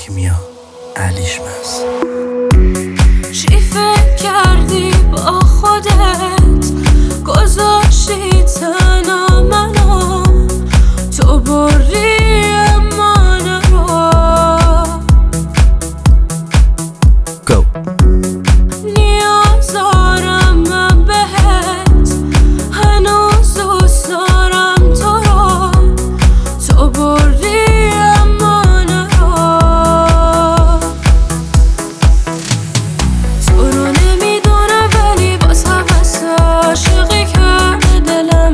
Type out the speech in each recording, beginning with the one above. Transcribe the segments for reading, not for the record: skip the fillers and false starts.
کیمیا علیشمس. چی فکر کردی با خودت گذاشتی تنها منو، تو بردی من رو. Go. نیاز دارم من بهت، هنوز دوست دارم تو رو، تو بردی من رو. تو رو نمیدونه ولی باز حوث عاشقی کرده دلم.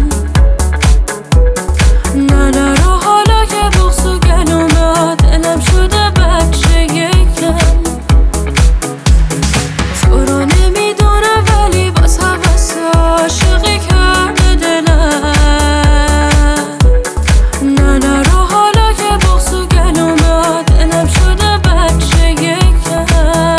نه نرو حالا که بغض و گلومه دلم شده بچه یکم. تو رو نمیدونه ولی باز حوث عاشقی کرده دلم. نه نرو حالا که بغض و گلومه دلم شده بچه یکم.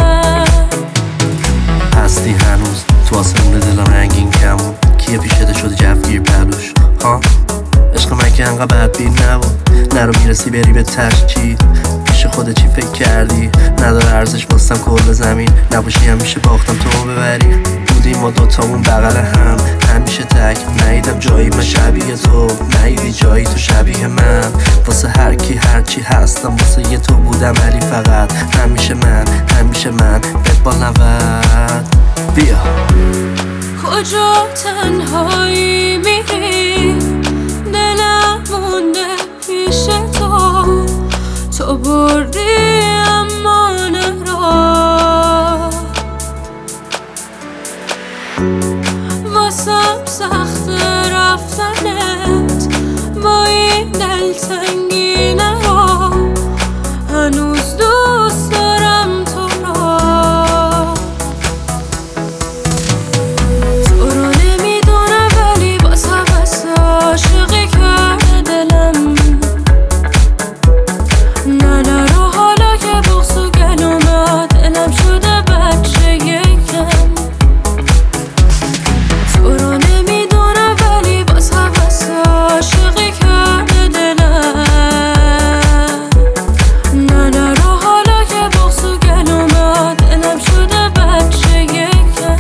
هستی هنوز تو آسمون دلم رنگین کمون، کیه پیشته شده جفگیر پلوش ها؟ عشق من که انقدر بدبین نبود، نرو میرسی بری به تشکیل. پیش خودت چی فکر کردی؟ نداره ارزش باستم کل زمین، نباشی همیشه باختم تو ببری. بودیم ما دوتامون بغل هم همیشه تک، ندیدم جایی من شبیه تو، ندیدی جایی تو شبیه من. واسه هر کی هرچی هستم واسه یه تو بودم، ولی فقط همیشه من بهت با نود. بیا کجا تنهایی میری، دلم مونده پیش تو، تو بردی امان را. واسم سخت رفتنت با این دلتنگینه رو، هنوز دوست دارم تو را. تو رو نمیدونه ولی باز حوث عاشقی کرده دلم. نه نرو حالا که بغض و گلومه دلم شده بچه یکم. تو رو نمیدونه ولی باز حوث عاشقی کرده دلم. نه نرو حالا که بغض و گلومه دلم شده بچه یکم.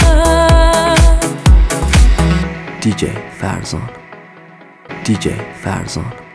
DJ فرزان